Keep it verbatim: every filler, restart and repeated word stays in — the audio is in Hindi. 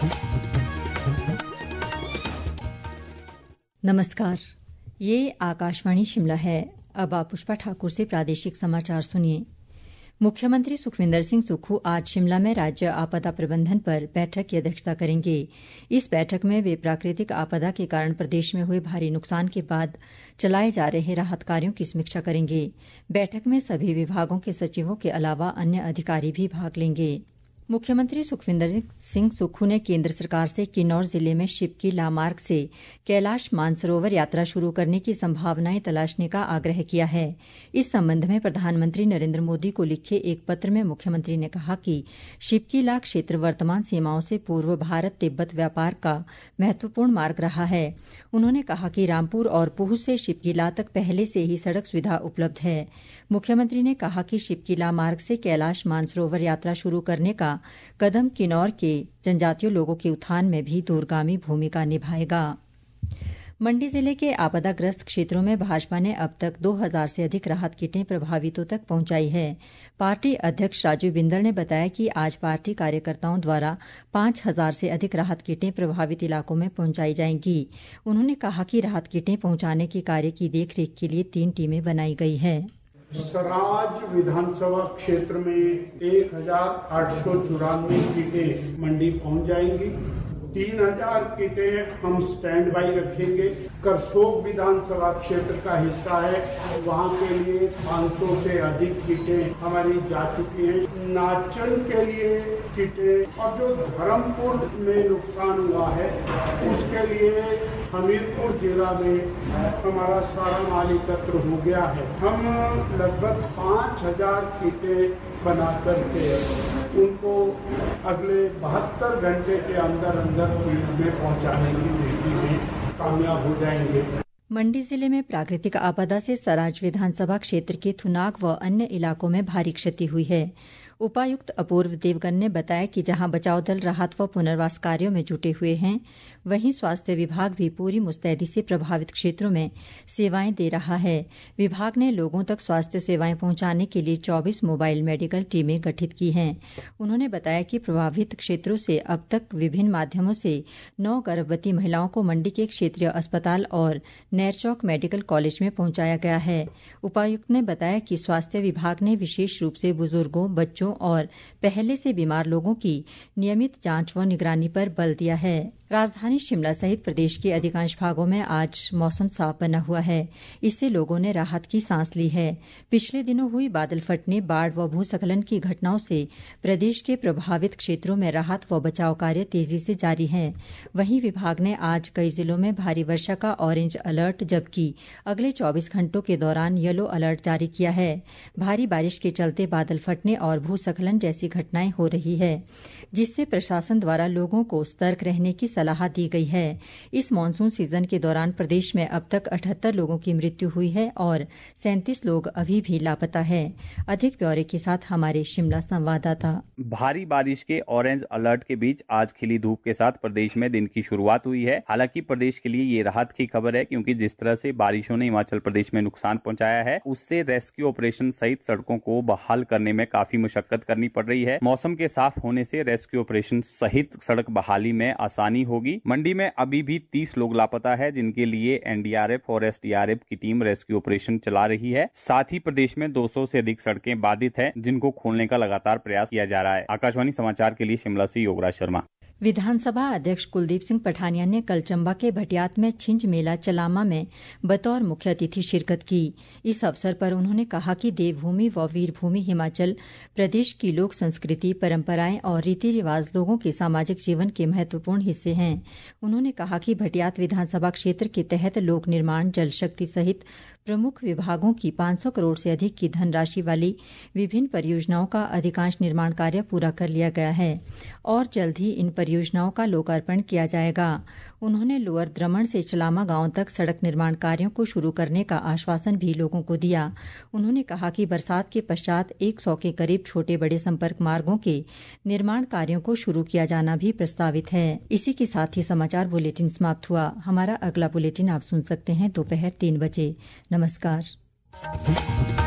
नमस्कार, ये आकाशवाणी शिमला है। अब आप पुष्पा ठाकुर से प्रादेशिक समाचार सुनिए। मुख्यमंत्री सुखविंदर सिंह सुक्खू आज शिमला में राज्य आपदा प्रबंधन पर बैठक की अध्यक्षता करेंगे। इस बैठक में वे प्राकृतिक आपदा के कारण प्रदेश में हुए भारी नुकसान के बाद चलाए जा रहे राहत कार्यों की समीक्षा करेंगे। बैठक में सभी विभागों के सचिवों के अलावा अन्य अधिकारी भी भाग लेंगे। मुख्यमंत्री सुखविंदर सिंह सुक्खू ने केंद्र सरकार से किन्नौर जिले में शिपकी लामार्ग से कैलाश मानसरोवर यात्रा शुरू करने की संभावनाएं तलाशने का आग्रह किया है। इस संबंध में प्रधानमंत्री नरेंद्र मोदी को लिखे एक पत्र में मुख्यमंत्री ने कहा कि शिपकी ला क्षेत्र वर्तमान सीमाओं से पूर्व भारत तिब्बत व्यापार का महत्वपूर्ण मार्ग रहा है। उन्होंने कहा कि रामपुर और पूह से शिपकी ला तक पहले से ही सड़क सुविधा उपलब्ध है। मुख्यमंत्री ने कहा कि शिपकी ला मार्ग से कैलाश मानसरोवर यात्रा शुरू करने का कदम किन्नौर के जनजातीय लोगों के उत्थान में भी दूरगामी भूमिका निभाएगा। मंडी जिले के आपदाग्रस्त क्षेत्रों में भाजपा ने अब तक दो हज़ार से अधिक राहत किटें प्रभावितों तक पहुंचाई है। पार्टी अध्यक्ष राजू बिंदल ने बताया कि आज पार्टी कार्यकर्ताओं द्वारा पांच हज़ार से अधिक राहत किटें प्रभावित इलाकों में पहुंचाई जाएंगी। उन्होंने कहा कि राहत किटें पहुंचाने के कार्य की देखरेख के लिए तीन टीमें बनाई गई है। सराज विधानसभा क्षेत्र में एक हजार आठ सौ चौरानवे किटें मंडी पहुंच जाएंगी। तीन हजार किटें हम स्टैंड बाई रखेंगे। करसोग विधानसभा क्षेत्र का हिस्सा है, वहां के लिए पाँच सौ से अधिक किटें हमारी जा चुकी हैं। नाचन के लिए किटें और जो धर्मपुर में नुकसान हुआ है उसके लिए हमीरपुर जिला में हमारा सारा माल एकत्र हो गया है। हम लगभग पाँच हजार किटें बना करके उनको अगले बहत्तर घंटे के अंदर अंदर फील्ड में पहुंचाने की दृष्टि में कामयाब हो जाएंगे। मंडी जिले में प्राकृतिक आपदा से सराज विधानसभा क्षेत्र के थुनाग व अन्य इलाकों में भारी क्षति हुई है। उपायुक्त अपूर्व देवगन ने बताया कि जहां बचाव दल राहत व पुनर्वास कार्यों में जुटे हुए हैं, वहीं स्वास्थ्य विभाग भी पूरी मुस्तैदी से प्रभावित क्षेत्रों में सेवाएं दे रहा है। विभाग ने लोगों तक स्वास्थ्य सेवाएं पहुंचाने के लिए चौबीस मोबाइल मेडिकल टीमें गठित की हैं। उन्होंने बताया कि प्रभावित क्षेत्रों से अब तक विभिन्न माध्यमों से नौ गर्भवती महिलाओं को मंडी के क्षेत्रीय अस्पताल और नेरचौक मेडिकल कॉलेज में पहुंचाया गया है। उपायुक्त ने बताया कि स्वास्थ्य विभाग ने विशेष रूप से बुजुर्गों, बच्चों और पहले से बीमार लोगों की नियमित जांच व निगरानी पर बल दिया है। राजधानी शिमला सहित प्रदेश के अधिकांश भागों में आज मौसम साफ बना हुआ है। इससे लोगों ने राहत की सांस ली है। पिछले दिनों हुई बादल फटने, बाढ़ व भूस्खलन की घटनाओं से प्रदेश के प्रभावित क्षेत्रों में राहत व बचाव कार्य तेजी से जारी है। वहीं विभाग ने आज कई जिलों में भारी वर्षा का ऑरेंज अलर्ट जबकि अगले चौबीस घंटों के दौरान येलो अलर्ट जारी किया है। भारी बारिश के चलते बादल फटने और भूस्खलन जैसी घटनाएं हो रही है, जिससे प्रशासन द्वारा लोगों को सतर्क रहने की सलाह दी गई है। इस मानसून सीजन के दौरान प्रदेश में अब तक अठहत्तर लोगों की मृत्यु हुई है और सैंतीस लोग अभी भी लापता है। अधिक ब्यौरे के साथ हमारे शिमला संवाददाता। भारी बारिश के ऑरेंज अलर्ट के बीच आज खिली धूप के साथ प्रदेश में दिन की शुरुआत हुई है। हालांकि प्रदेश के लिए ये राहत की खबर है, क्योंकि जिस तरह से बारिशों ने हिमाचल प्रदेश में नुकसान पहुंचाया है, उससे रेस्क्यू ऑपरेशन सहित सड़कों को बहाल करने में काफी मुशक्कत करनी पड़ रही है। मौसम के साफ होने से रेस्क्यू ऑपरेशन सहित सड़क बहाली में आसानी होगी। मंडी में अभी भी तीस लोग लापता है, जिनके लिए एनडीआरएफ और एसडीआरएफ की टीम रेस्क्यू ऑपरेशन चला रही है। साथ ही प्रदेश में दो सौ से अधिक सड़कें बाधित हैं, जिनको खोलने का लगातार प्रयास किया जा रहा है। आकाशवाणी समाचार के लिए शिमला से योगराज शर्मा। विधानसभा अध्यक्ष कुलदीप सिंह पठानिया ने कल चंबा के भटियात में छिंज मेला चलामा में बतौर मुख्य अतिथि शिरकत की। इस अवसर पर उन्होंने कहा कि देवभूमि व वीरभूमि हिमाचल प्रदेश की लोक संस्कृति, परंपराएं और रीति रिवाज लोगों के सामाजिक जीवन के महत्वपूर्ण हिस्से हैं। उन्होंने कहा कि भटियात विधानसभा क्षेत्र के तहत लोक निर्माण, जल शक्ति सहित प्रमुख विभागों की पाँच सौ करोड़ से अधिक की धनराशि वाली विभिन्न परियोजनाओं का अधिकांश निर्माण कार्य पूरा कर लिया गया है और जल्द ही इन परियोजनाओं का लोकार्पण किया जाएगा। उन्होंने लोअर द्रमण से चलामा गांव तक सड़क निर्माण कार्यों को शुरू करने का आश्वासन भी लोगों को दिया। उन्होंने कहा कि बरसात के पश्चात एक सौ के करीब छोटे बड़े संपर्क मार्गों के निर्माण कार्यों को शुरू किया जाना भी प्रस्तावित है। इसी के साथ ही समाचार बुलेटिन समाप्त हुआ। हमारा अगला बुलेटिन आप सुन सकते हैं दोपहर तीन बजे। नमस्कार।